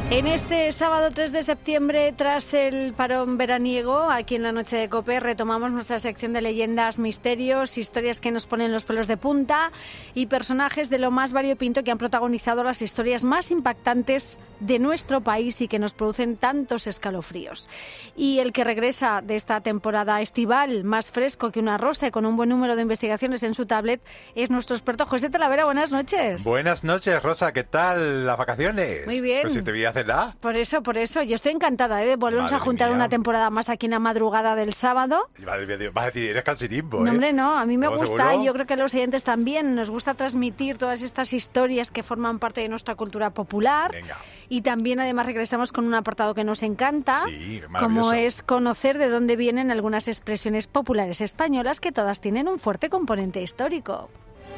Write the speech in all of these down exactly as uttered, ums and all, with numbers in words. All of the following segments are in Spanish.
En este sábado tres de septiembre, tras el parón veraniego, aquí en la Noche de COPE, retomamos nuestra sección de leyendas, misterios, historias que nos ponen los pelos de punta y personajes de lo más variopinto que han protagonizado las historias más impactantes de nuestro país y que nos producen tantos escalofríos. Y el que regresa de esta temporada estival, más fresco que una rosa y con un buen número de investigaciones en su tablet, es nuestro experto José Talavera. Buenas noches. Buenas noches, Rosa. ¿Qué tal las vacaciones? Muy bien. Pues si te voy a hacer nada. Por eso, por eso. Yo estoy encantada, ¿eh? De volvernos Madre a juntar mía. una temporada más aquí en la madrugada del sábado. Madre mía, Dios, vas a decir, eres cansinismo, ¿eh? No, hombre, no. A mí me ¿No, gusta, seguro? y yo creo que a los oyentes también, nos gusta transmitir todas estas historias que forman parte de nuestra cultura popular. Venga. Y también, además, regresamos con un apartado que nos encanta, Sí, como maravilloso. es conocer de dónde vienen algunas expresiones populares españolas que todas tienen un fuerte componente histórico.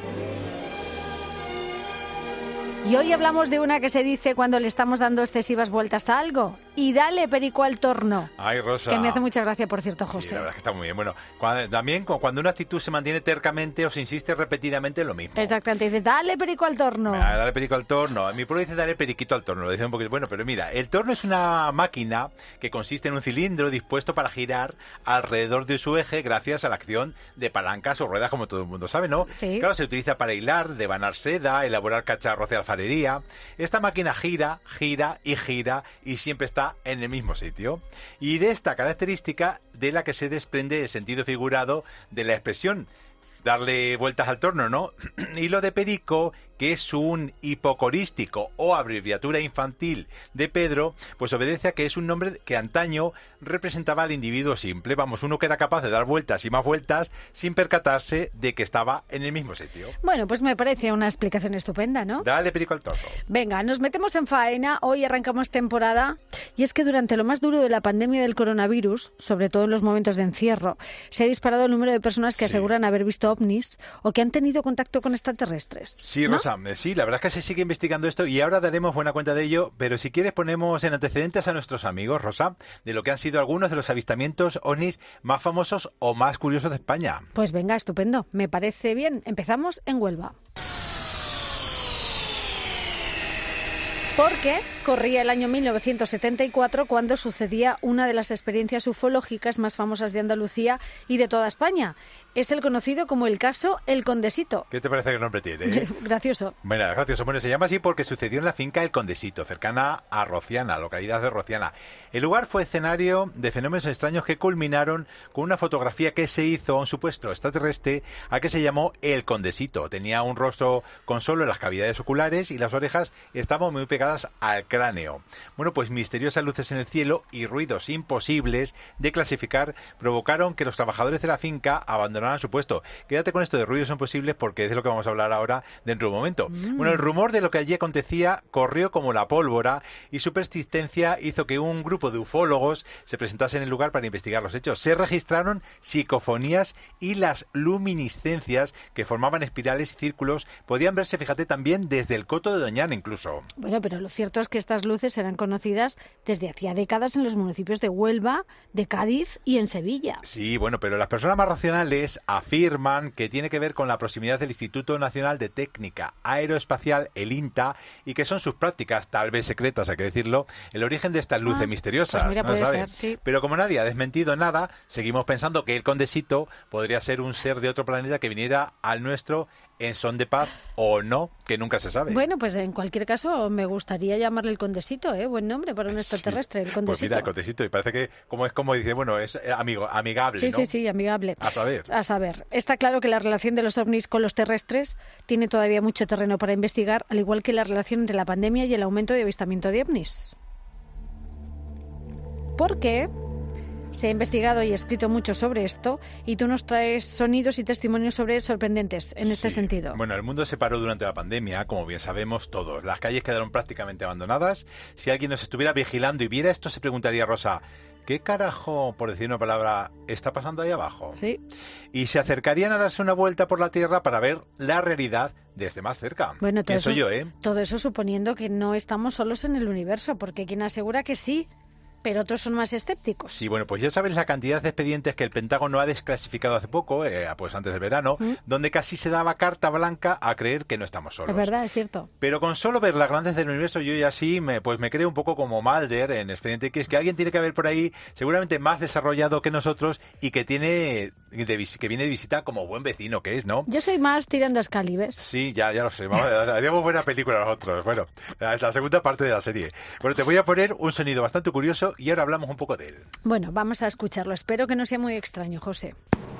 Y hoy hablamos de una que se dice cuando le estamos dando excesivas vueltas a algo. Y dale perico al torno. Ay, Rosa. Que me hace mucha gracia, por cierto, José. Sí, la verdad es que está muy bien. Bueno, cuando, también cu- cuando una actitud se mantiene tercamente o se insiste repetidamente en lo mismo. Exactamente, dices, dale perico al torno. Ah, dale perico al torno. En mi pueblo dice dale periquito al torno. Lo dicen un poquito. Bueno, pero mira, el torno es una máquina que consiste en un cilindro dispuesto para girar alrededor de su eje gracias a la acción de palancas o ruedas, como todo el mundo sabe, ¿no? Sí. Claro, se utiliza para hilar, devanar seda, elaborar cacharros de alfarería. Esta máquina gira, gira y gira y siempre está en el mismo sitio. Y de esta característica de la que se desprende el sentido figurado de la expresión darle vueltas al torno, ¿no? Y lo de perico, que es un hipocorístico o abreviatura infantil de Pedro, pues obedece a que es un nombre que antaño representaba al individuo simple, vamos, uno que era capaz de dar vueltas y más vueltas sin percatarse de que estaba en el mismo sitio. Bueno, pues me parece una explicación estupenda, ¿no? Dale perico al torno. Venga, nos metemos en faena, hoy arrancamos temporada y es que durante lo más duro de la pandemia del coronavirus, sobre todo en los momentos de encierro, se ha disparado el número de personas que Sí. aseguran haber visto ovnis o que han tenido contacto con extraterrestres. Sí, ¿no? Rosa, eh, sí, la verdad es que se sigue investigando esto y ahora daremos buena cuenta de ello, pero si quieres ponemos en antecedentes a nuestros amigos, Rosa, de lo que han sido algunos de los avistamientos ovnis más famosos o más curiosos de España. Pues venga, estupendo, me parece bien. Empezamos en Huelva. Porque corría el año mil novecientos setenta y cuatro cuando sucedía una de las experiencias ufológicas más famosas de Andalucía y de toda España. Es el conocido como el caso El Condesito. ¿Qué te parece que el nombre tiene? eh? Gracioso. Bueno, gracioso. Bueno, se llama así porque sucedió en la finca El Condesito, cercana a Rociana, localidad de Rociana. El lugar fue escenario de fenómenos extraños que culminaron con una fotografía que se hizo a un supuesto extraterrestre a que se llamó El Condesito. Tenía un rostro con solo las cavidades oculares y las orejas estaban muy pegadas al cráneo. Bueno, pues misteriosas luces en el cielo y ruidos imposibles de clasificar provocaron que los trabajadores de la finca abandonaran su puesto. Quédate con esto de ruidos imposibles porque es de lo que vamos a hablar ahora dentro de un momento. Mm. Bueno, el rumor de lo que allí acontecía corrió como la pólvora y su persistencia hizo que un grupo de ufólogos se presentase en el lugar para investigar los hechos. Se registraron psicofonías y las luminiscencias que formaban espirales y círculos podían verse, fíjate, también desde el Coto de Doñana incluso. Bueno, pero lo cierto es que estas luces eran conocidas desde hacía décadas en los municipios de Huelva, de Cádiz y en Sevilla. Sí, bueno, pero las personas más racionales afirman que tiene que ver con la proximidad del Instituto Nacional de Técnica Aeroespacial, el INTA, y que son sus prácticas, tal vez secretas, hay que decirlo, el origen de estas luces ah, misteriosas. Pues mira, ¿no puede sabe? ser, sí. Pero como nadie ha desmentido nada, seguimos pensando que el Condesito podría ser un ser de otro planeta que viniera al nuestro en son de paz o no, que nunca se sabe. Bueno, pues en cualquier caso me gustaría llamarle el Condesito, ¿eh? Buen nombre para un extraterrestre, sí. el Condesito. Pues mira, el Condesito, y parece que como es como dice, bueno, es amigo, amigable, Sí, ¿no? sí, sí, amigable. A saber. A saber. Está claro que la relación de los ovnis con los terrestres tiene todavía mucho terreno para investigar, al igual que la relación entre la pandemia y el aumento de avistamiento de ovnis. ¿Por qué? Se ha investigado y escrito mucho sobre esto y tú nos traes sonidos y testimonios sobre sorprendentes en este Sí. sentido. Bueno, el mundo se paró durante la pandemia, como bien sabemos todos. Las calles quedaron prácticamente abandonadas. Si alguien nos estuviera vigilando y viera esto, se preguntaría, Rosa, ¿qué carajo, por decir una palabra, está pasando ahí abajo? Sí. Y se acercarían a darse una vuelta por la Tierra para ver la realidad desde más cerca. Bueno, todo Pienso eso, yo, ¿eh? todo eso suponiendo que no estamos solos en el universo, porque quien asegura que sí, pero otros son más escépticos. Sí, bueno, pues ya sabes la cantidad de expedientes que el Pentágono ha desclasificado hace poco, eh, pues antes del verano, ¿Mm? donde casi se daba carta blanca a creer que no estamos solos. Es verdad, es cierto. Pero con solo ver las grandes del universo, yo ya sí, me, pues me creo un poco como Mulder en Expediente X, que alguien tiene que haber por ahí, seguramente más desarrollado que nosotros y que tiene de, que viene de visita como buen vecino que es, ¿no? Yo soy más tirando a Excalibes. Sí, ya, ya lo sé. Vamos, haríamos buena película nosotros. Bueno, es la segunda parte de la serie. Bueno, te voy a poner un sonido bastante curioso y ahora hablamos un poco de él. Bueno, vamos a escucharlo. Espero que no sea muy extraño, José.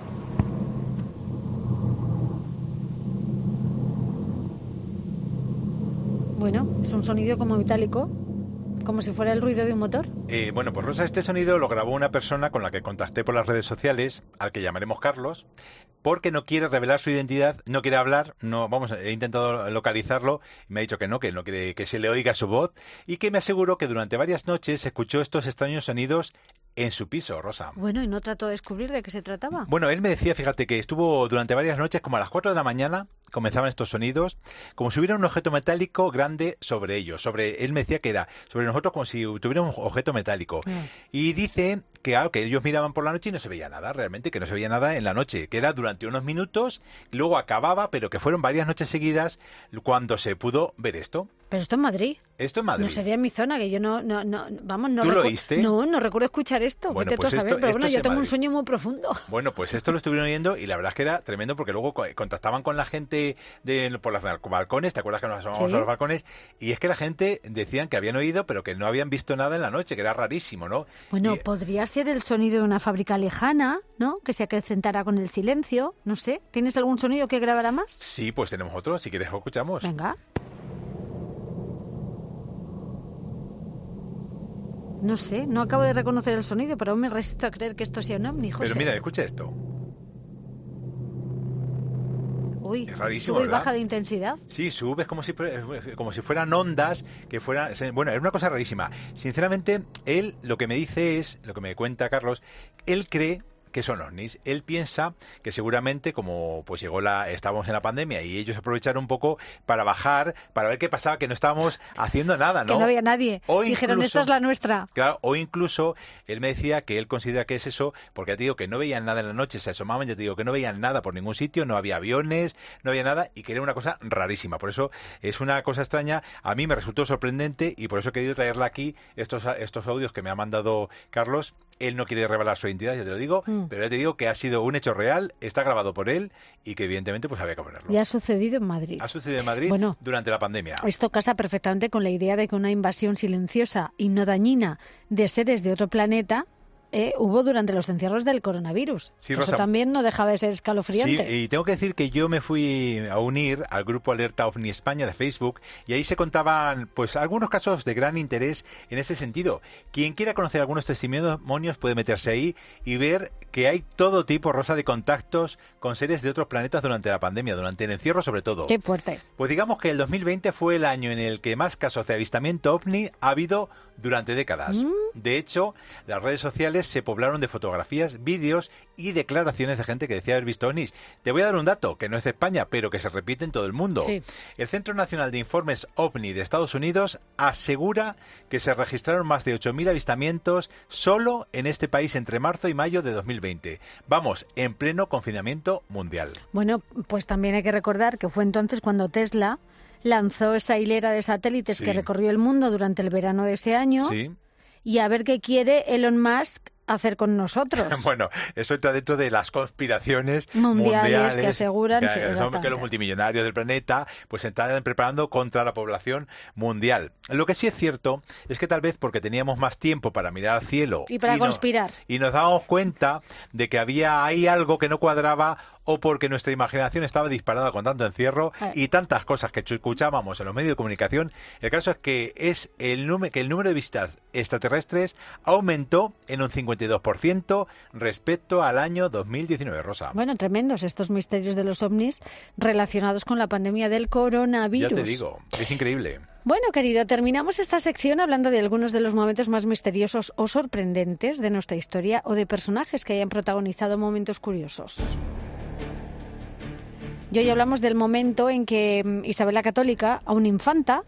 Bueno, es un sonido como metálico, como si fuera el ruido de un motor. Eh, bueno, pues Rosa, este sonido lo grabó una persona con la que contacté por las redes sociales, al que llamaremos Carlos, porque no quiere revelar su identidad, no quiere hablar, no, vamos, he intentado localizarlo, y me ha dicho que no, que no quiere que se le oiga su voz, y que me aseguró que durante varias noches escuchó estos extraños sonidos en su piso, Rosa. Bueno, ¿y no trató de descubrir de qué se trataba? Bueno, él me decía, fíjate, que estuvo durante varias noches, como a las cuatro de la mañana, comenzaban estos sonidos, como si hubiera un objeto metálico grande sobre ellos. Sobre, él me decía que era sobre nosotros como si tuviera un objeto metálico. Mm. Y dice que, claro, que ellos miraban por la noche y no se veía nada, realmente, que no se veía nada en la noche, que era durante unos minutos, luego acababa, pero que fueron varias noches seguidas cuando se pudo ver esto. Pero esto en Madrid. Esto en Madrid. No sería en mi zona, que yo no, no, no vamos, no. ¿Tú recu- lo oíste? No, no recuerdo escuchar esto. Bueno, Vete pues tú a esto, saber, pero esto bueno, yo tengo Madrid. un sueño muy profundo. Bueno, pues esto lo estuvieron oyendo y la verdad es que era tremendo porque luego contactaban con la gente de, por los balcones, ¿te acuerdas que nos asomábamos ¿Sí? a los balcones? Y es que la gente decían que habían oído, pero que no habían visto nada en la noche, que era rarísimo, ¿no? Bueno, y, podría ser el sonido de una fábrica lejana, ¿no? Que se acrecentara con el silencio, no sé. ¿Tienes algún sonido que grabara más? Sí, pues tenemos otro, si quieres lo escuchamos. Venga. No sé, no acabo de reconocer el sonido, pero aún me resisto a creer que esto sea un ovni, José. Pero mira, escucha esto. Uy, es rarísimo, sube y ¿verdad? baja de intensidad. Sí, sube, es como si, como si fueran ondas, que fueran... Bueno, es una cosa rarísima. Sinceramente, él lo que me dice es, lo que me cuenta Carlos, él cree que son ovnis. Él piensa que seguramente, como pues llegó la, estábamos en la pandemia y ellos aprovecharon un poco para bajar, para ver qué pasaba, que no estábamos haciendo nada, ¿no? Que no había nadie. O Dijeron, incluso, esta es la nuestra. Claro, o incluso, él me decía que él considera que es eso, porque ya te digo que no veían nada en la noche, se asomaban, ya te digo que no veían nada por ningún sitio, no había aviones, no había nada, y que era una cosa rarísima. Por eso es una cosa extraña, a mí me resultó sorprendente, y por eso he querido traerla aquí, estos, estos audios que me ha mandado Carlos. Él no quiere revelar su identidad, ya te lo digo, mm. pero ya te digo que ha sido un hecho real, está grabado por él y que evidentemente pues había que ponerlo. Y ha sucedido en Madrid. Ha sucedido en Madrid bueno, durante la pandemia. Esto casa perfectamente con la idea de que una invasión silenciosa y no dañina de seres de otro planeta Eh, hubo durante los encierros del coronavirus. Sí, Eso Rosa, también no dejaba de ser escalofriante. Sí, y tengo que decir que yo me fui a unir al grupo Alerta OVNI España de Facebook y ahí se contaban pues algunos casos de gran interés en ese sentido. Quien quiera conocer algunos testimonios puede meterse ahí y ver que hay todo tipo, Rosa, de contactos con seres de otros planetas durante la pandemia, durante el encierro sobre todo. ¡Qué fuerte! Pues digamos que el dos mil veinte fue el año en el que más casos de avistamiento OVNI ha habido durante décadas. ¿Mm? De hecho, las redes sociales se poblaron de fotografías, vídeos y declaraciones de gente que decía haber visto ovnis. Te voy a dar un dato que no es de España, pero que se repite en todo el mundo. Sí. El Centro Nacional de Informes OVNI de Estados Unidos asegura que se registraron más de ocho mil avistamientos solo en este país entre marzo y mayo de dos mil veinte. Vamos, en pleno confinamiento mundial. Bueno, pues también hay que recordar que fue entonces cuando Tesla lanzó esa hilera de satélites sí. que recorrió el mundo durante el verano de ese año. Sí. Y a ver qué quiere Elon Musk hacer con nosotros. Bueno, eso está dentro de las conspiraciones mundiales, mundiales que aseguran que, que, son, que los multimillonarios del planeta pues se están preparando contra la población mundial. Lo que sí es cierto es que tal vez porque teníamos más tiempo para mirar al cielo y para y conspirar no, y nos dábamos cuenta de que había ahí algo que no cuadraba o porque nuestra imaginación estaba disparada con tanto encierro eh. y tantas cosas que escuchábamos en los medios de comunicación. El caso es que es el número que el número de visitas extraterrestres aumentó en un cincuenta y dos por ciento respecto al año dos mil diecinueve, Rosa. Bueno, tremendos estos misterios de los ovnis relacionados con la pandemia del coronavirus. Ya te digo, es increíble. Bueno, querido, terminamos esta sección hablando de algunos de los momentos más misteriosos o sorprendentes de nuestra historia o de personajes que hayan protagonizado momentos curiosos. Y hoy hablamos del momento en que Isabel la Católica, aún infanta,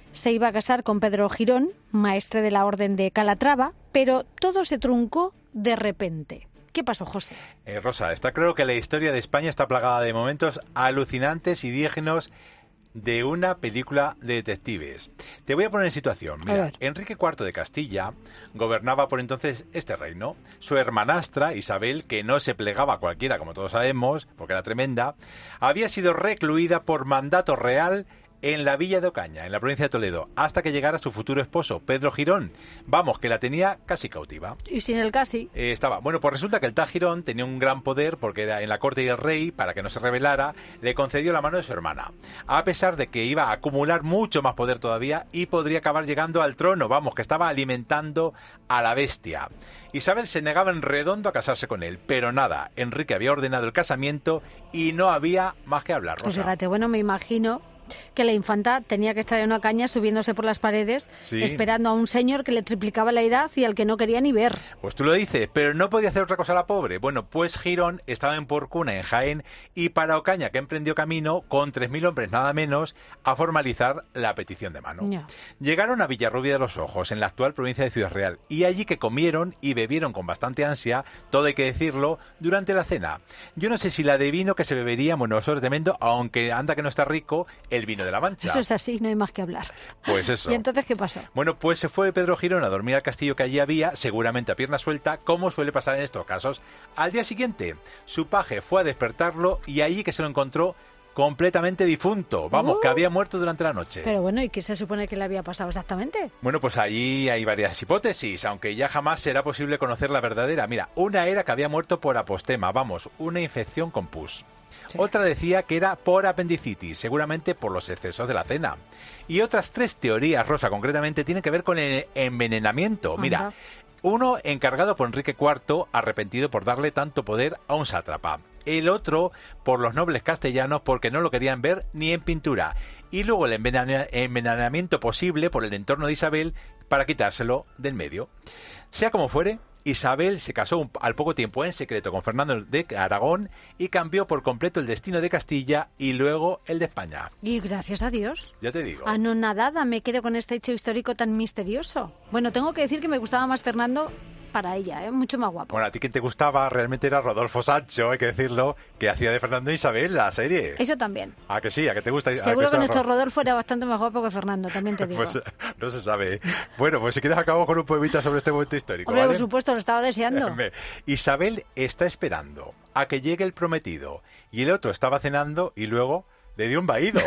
se iba a casar con Pedro Girón, maestre de la Orden de Calatrava, pero todo se truncó de repente. ¿Qué pasó, José? Eh, Rosa, está claro que la historia de España está plagada de momentos alucinantes y dignos de una película de detectives. Te voy a poner en situación. Mira, Enrique cuarto de Castilla gobernaba por entonces este reino. Su hermanastra, Isabel, que no se plegaba a cualquiera, como todos sabemos, porque era tremenda, había sido recluida por mandato real en la villa de Ocaña, en la provincia de Toledo, hasta que llegara su futuro esposo, Pedro Girón. Vamos, que la tenía casi cautiva. Y sin el casi. Eh, estaba. Bueno, pues resulta que el tal Girón tenía un gran poder porque era en la corte del rey, para que no se rebelara, le concedió la mano de su hermana. A pesar de que iba a acumular mucho más poder todavía y podría acabar llegando al trono. Vamos, que estaba alimentando a la bestia. Isabel se negaba en redondo a casarse con él, pero nada, Enrique había ordenado el casamiento y no había más que hablar, Rosa. Pues fíjate, bueno, me imagino que la infanta tenía que estar en una caña subiéndose por las paredes, sí, esperando a un señor que le triplicaba la edad y al que no quería ni ver. Pues tú lo dices, pero no podía hacer otra cosa la pobre. Bueno, pues Girón estaba en Porcuna, en Jaén, y para Ocaña, que emprendió camino con tres mil hombres nada menos a formalizar la petición de mano. No. Llegaron a Villarrubia de los Ojos, en la actual provincia de Ciudad Real, y allí que comieron y bebieron con bastante ansia, todo hay que decirlo, durante la cena. Yo no sé si la de vino que se bebería, bueno, eso es tremendo, aunque anda que no está rico, el vino de la Mancha. Eso es así, no hay más que hablar. Pues eso. ¿Y entonces qué pasó? Bueno, pues se fue Pedro Girón a dormir al castillo que allí había, seguramente a pierna suelta, como suele pasar en estos casos. Al día siguiente, su paje fue a despertarlo y allí que se lo encontró completamente difunto. Vamos, uh, que había muerto durante la noche. Pero bueno, ¿y qué se supone que le había pasado exactamente? Bueno, pues allí hay varias hipótesis, aunque ya jamás será posible conocer la verdadera. Mira, una era que había muerto por apostema, vamos, una infección con pus. Sí. Otra decía que era por apendicitis, seguramente por los excesos de la cena. Y otras tres teorías, Rosa, concretamente, tienen que ver con el envenenamiento. Anda. Mira, uno encargado por Enrique cuarto, arrepentido por darle tanto poder a un sátrapa. El otro por los nobles castellanos, porque no lo querían ver ni en pintura. Y luego el envenenamiento posible por el entorno de Isabel para quitárselo del medio. Sea como fuere, Isabel se casó un, al poco tiempo en secreto con Fernando de Aragón y cambió por completo el destino de Castilla y luego el de España. Y gracias a Dios. Ya te digo. Anonadada me quedo con este hecho histórico tan misterioso. Bueno, tengo que decir que me gustaba más Fernando para ella, ¿eh? Mucho más guapo. Bueno, a ti quien te gustaba realmente era Rodolfo Sancho, hay que decirlo, que hacía de Fernando e Isabel la serie. Eso también. ¿A que sí? ¿A que te gusta? Seguro que, que nuestro Rodolfo era bastante más guapo que Fernando, también te digo. Pues no se sabe. Bueno, pues si quieres acabo con un poemita sobre este momento histórico. Hombre, ¿vale? Por supuesto, lo estaba deseando. Isabel está esperando a que llegue el prometido y el otro estaba cenando y luego le dio un vaído.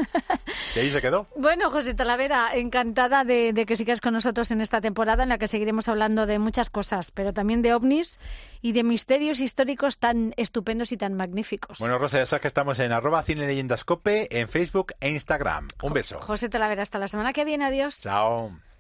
Y ahí se quedó. Bueno, José Talavera, encantada de, de que sigas con nosotros en esta temporada en la que seguiremos hablando de muchas cosas, pero también de ovnis y de misterios históricos tan estupendos y tan magníficos. Bueno, Rosa, ya sabes que estamos en arroba Cine Leyendas Cope, en Facebook e Instagram. Un beso. José Talavera, hasta la semana que viene. Adiós. Chao.